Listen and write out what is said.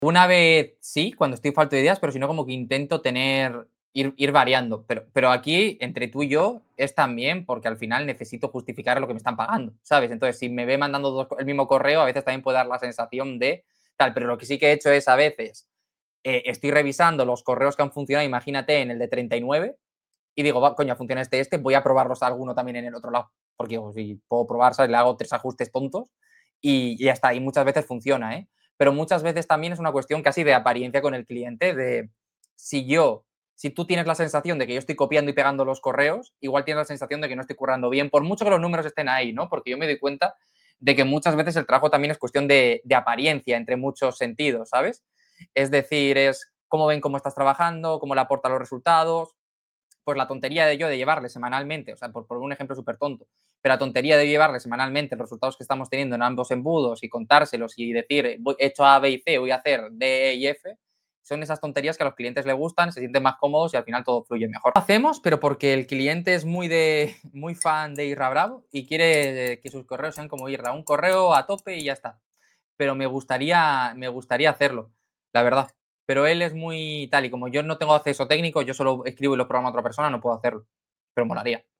Una vez sí, cuando estoy falto de ideas, pero si no, como que intento ir variando. Pero aquí, entre tú y yo, es también porque al final necesito justificar lo que me están pagando, ¿sabes? Entonces, si me ve mandando el mismo correo, a veces también puede dar la sensación de tal. Pero lo que sí que he hecho es a veces estoy revisando los correos que han funcionado, imagínate, en el de 39 y digo, va, coño, funciona este, voy a probarlos alguno también en el otro lado. Porque digo, si puedo probar, ¿sabes? Le hago 3 ajustes tontos y ya está. Y muchas veces funciona, ¿eh? Pero muchas veces también es una cuestión casi de apariencia con el cliente, de si yo, si tú tienes la sensación de que yo estoy copiando y pegando los correos, igual tienes la sensación de que no estoy currando bien, por mucho que los números estén ahí, ¿no? Porque yo me doy cuenta de que muchas veces el trabajo también es cuestión de apariencia entre muchos sentidos, ¿sabes? Es decir, es cómo ven cómo estás trabajando, cómo le aporta los resultados, pues la tontería de yo de llevarle semanalmente, o sea, por un ejemplo súper tonto, pero la tontería de llevarle semanalmente los resultados que estamos teniendo en ambos embudos y contárselos y decir, he hecho A, B y C, voy a hacer D, E y F, son esas tonterías que a los clientes les gustan, se sienten más cómodos y al final todo fluye mejor. Lo hacemos, pero porque el cliente es muy fan de Irra Bravo y quiere que sus correos sean como Irra, un correo a tope y ya está. Pero me gustaría hacerlo, la verdad. Pero él es muy tal, y como yo no tengo acceso técnico, yo solo escribo y lo programa a otra persona, no puedo hacerlo. Pero molaría.